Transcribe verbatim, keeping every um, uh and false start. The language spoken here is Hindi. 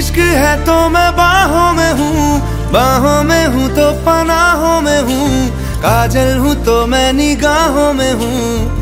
इश्क है तो मैं बाहों में हूँ, बाहों में हूँ तो पनाहों में हूँ, काजल हूँ तो मैं निगाहों में हूँ।